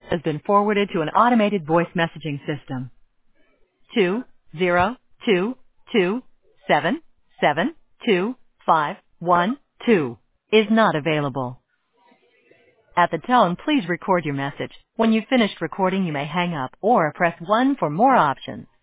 has been forwarded to an automated voice messaging system. 20227725112 is not available. At the tone, please record your message. When you've finished recording, you may hang up or press 1 for more options.